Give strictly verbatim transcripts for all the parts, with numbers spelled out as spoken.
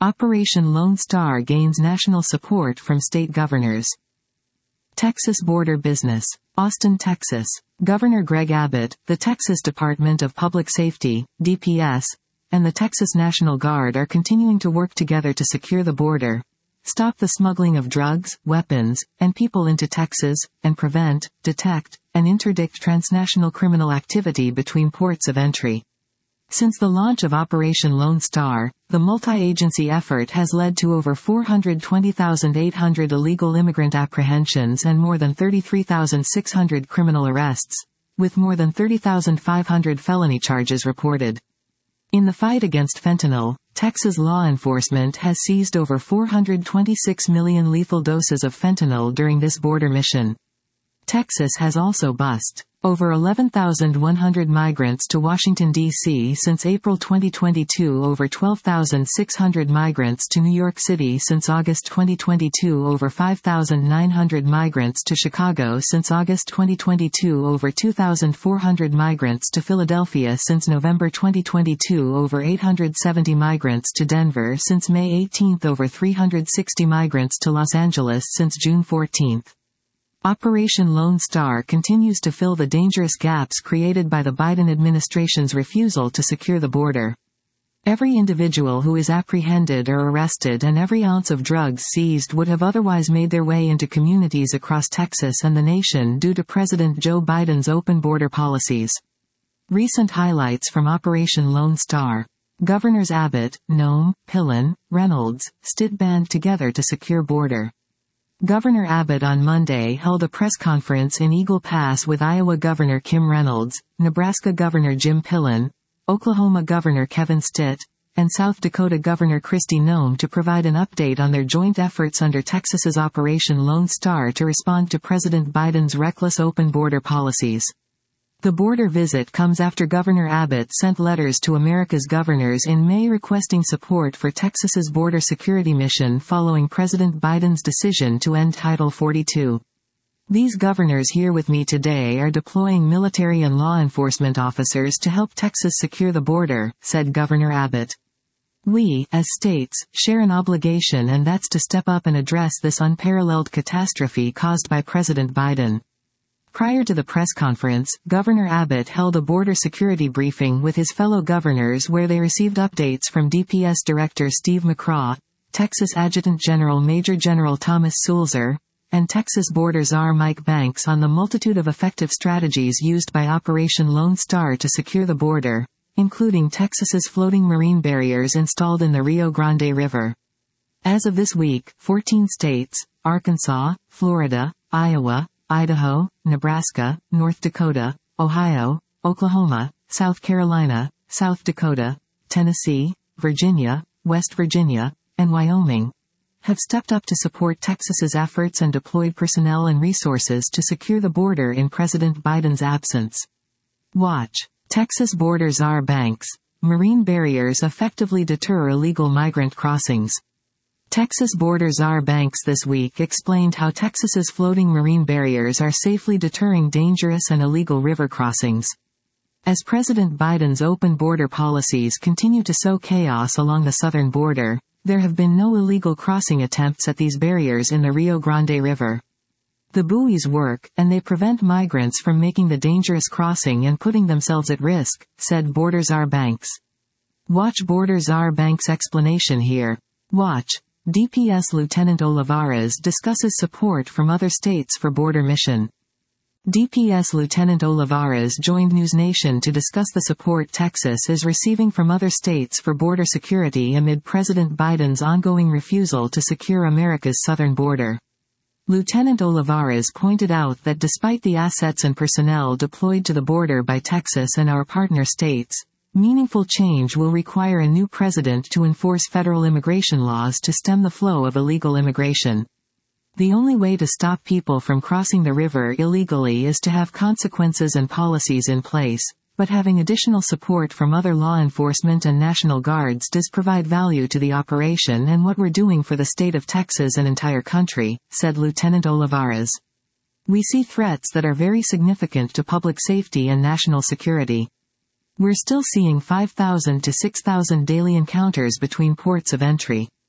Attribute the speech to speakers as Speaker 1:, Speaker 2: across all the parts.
Speaker 1: Operation Lone Star gains national support from state governors. Texas border business. Austin, Texas. Governor Greg Abbott, the Texas Department of Public Safety, D P S, and the Texas National Guard are continuing to work together to secure the border, stop the smuggling of drugs, weapons, and people into Texas, and prevent, detect, and interdict transnational criminal activity between ports of entry. Since the launch of Operation Lone Star, the multi-agency effort has led to over four hundred twenty thousand eight hundred illegal immigrant apprehensions and more than thirty-three thousand six hundred criminal arrests, with more than thirty thousand five hundred felony charges reported. In the fight against fentanyl, Texas law enforcement has seized over four hundred twenty-six million lethal doses of fentanyl during this border mission. Texas has also bused over eleven thousand one hundred migrants to Washington, D C since April twenty twenty-two, over twelve thousand six hundred migrants to New York City since August twenty twenty-two, over five thousand nine hundred migrants to Chicago since August twenty twenty-two, over two thousand four hundred migrants to Philadelphia since November twenty twenty-two, over eight hundred seventy migrants to Denver since May eighteenth, over three hundred sixty migrants to Los Angeles since June fourteenth. Operation Lone Star continues to fill the dangerous gaps created by the Biden administration's refusal to secure the border. Every individual who is apprehended or arrested and every ounce of drugs seized would have otherwise made their way into communities across Texas and the nation due to President Joe Biden's open border policies. Recent highlights from Operation Lone Star. Governors Abbott, Noem, Pillen, Reynolds, Stitt band together to secure border. Governor Abbott on Monday held a press conference in Eagle Pass with Iowa Governor Kim Reynolds, Nebraska Governor Jim Pillen, Oklahoma Governor Kevin Stitt, and South Dakota Governor Kristi Noem to provide an update on their joint efforts under Texas's Operation Lone Star to respond to President Biden's reckless open border policies. The border visit comes after Governor Abbott sent letters to America's governors in May requesting support for Texas's border security mission following President Biden's decision to end Title forty-two. These governors here with me today are deploying military and law enforcement officers to help Texas secure the border, said Governor Abbott. We, as states, share an obligation, and that's to step up and address this unparalleled catastrophe caused by President Biden. Prior to the press conference, Governor Abbott held a border security briefing with his fellow governors where they received updates from D P S Director Steve McCraw, Texas Adjutant General Major General Thomas Sulzer, and Texas Border Czar Mike Banks on the multitude of effective strategies used by Operation Lone Star to secure the border, including Texas's floating marine barriers installed in the Rio Grande River. As of this week, fourteen states, Arkansas, Florida, Iowa, Idaho, Nebraska, North Dakota, Ohio, Oklahoma, South Carolina, South Dakota, Tennessee, Virginia, West Virginia, and Wyoming, have stepped up to support Texas's efforts and deployed personnel and resources to secure the border in President Biden's absence. Watch. Texas Border Czar Banks. Marine barriers effectively deter illegal migrant crossings. Texas Border Czar Banks this week explained how Texas's floating marine barriers are safely deterring dangerous and illegal river crossings. As President Biden's open border policies continue to sow chaos along the southern border, there have been no illegal crossing attempts at these barriers in the Rio Grande River. The buoys work, and they prevent migrants from making the dangerous crossing and putting themselves at risk, said Border Czar Banks. Watch Border Czar Banks' explanation here. Watch. D P S Lieutenant Olivares discusses support from other states for border mission. D P S Lieutenant Olivares joined NewsNation to discuss the support Texas is receiving from other states for border security amid President Biden's ongoing refusal to secure America's southern border. Lieutenant Olivares pointed out that despite the assets and personnel deployed to the border by Texas and our partner states, meaningful change will require a new president to enforce federal immigration laws to stem the flow of illegal immigration. The only way to stop people from crossing the river illegally is to have consequences and policies in place, but having additional support from other law enforcement and National Guards does provide value to the operation and what we're doing for the state of Texas and entire country, said Lieutenant Olivares. We see threats that are very significant to public safety and national security. We're still seeing five thousand to six thousand daily encounters between ports of entry.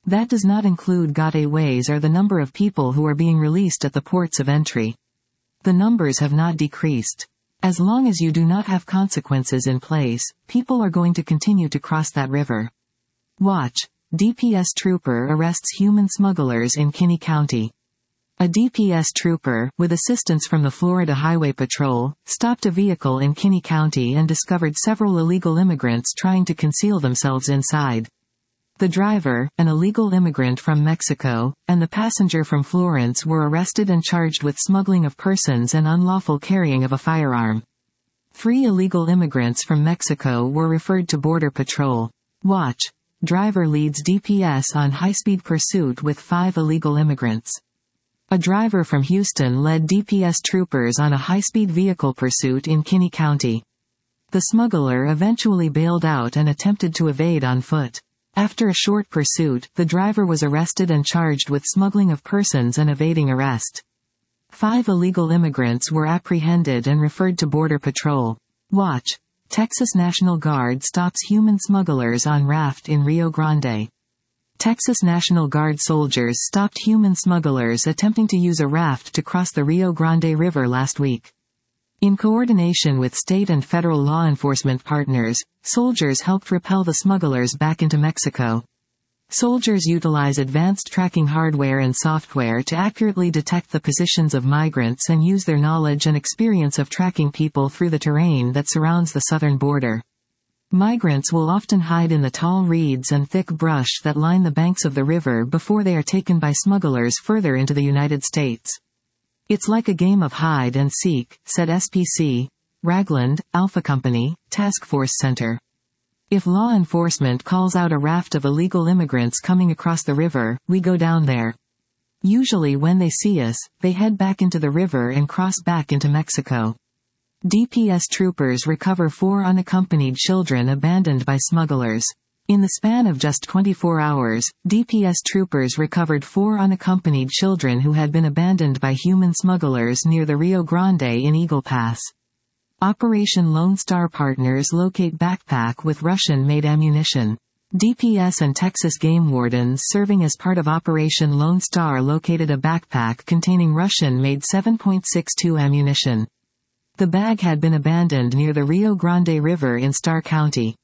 Speaker 1: That does not include gotaways or the number of people who are being released at the ports of entry. The numbers have not decreased. As long as you do not have consequences in place, people are going to continue to cross that river. Watch. D P S trooper arrests human smugglers in Kinney County. A D P S trooper, with assistance from the Florida Highway Patrol, stopped a vehicle in Kinney County and discovered several illegal immigrants trying to conceal themselves inside. The driver, an illegal immigrant from Mexico, and the passenger from Florence were arrested and charged with smuggling of persons and unlawful carrying of a firearm. Three illegal immigrants from Mexico were referred to Border Patrol. Watch. Driver leads D P S on high-speed pursuit with five illegal immigrants. A driver from Houston led D P S troopers on a high-speed vehicle pursuit in Kinney County. The smuggler eventually bailed out and attempted to evade on foot. After a short pursuit, the driver was arrested and charged with smuggling of persons and evading arrest. Five illegal immigrants were apprehended and referred to Border Patrol. Watch. Texas National Guard stops human smugglers on raft in Rio Grande. Texas National Guard soldiers stopped human smugglers attempting to use a raft to cross the Rio Grande River last week. In coordination with state and federal law enforcement partners, soldiers helped repel the smugglers back into Mexico. Soldiers utilize advanced tracking hardware and software to accurately detect the positions of migrants and use their knowledge and experience of tracking people through the terrain that surrounds the southern border. Migrants will often hide in the tall reeds and thick brush that line the banks of the river before they are taken by smugglers further into the United States. It's like a game of hide and seek, said S P C, Ragland, Alpha Company, Task Force Center. If law enforcement calls out a raft of illegal immigrants coming across the river, we go down there. Usually when they see us, they head back into the river and cross back into Mexico. D P S troopers recover four unaccompanied children abandoned by smugglers. In the span of just twenty-four hours, D P S troopers recovered four unaccompanied children who had been abandoned by human smugglers near the Rio Grande in Eagle Pass. Operation Lone Star partners locate backpack with Russian-made ammunition. D P S and Texas game wardens serving as part of Operation Lone Star located a backpack containing Russian-made seven point six two ammunition. The bag had been abandoned near the Rio Grande River in Starr County.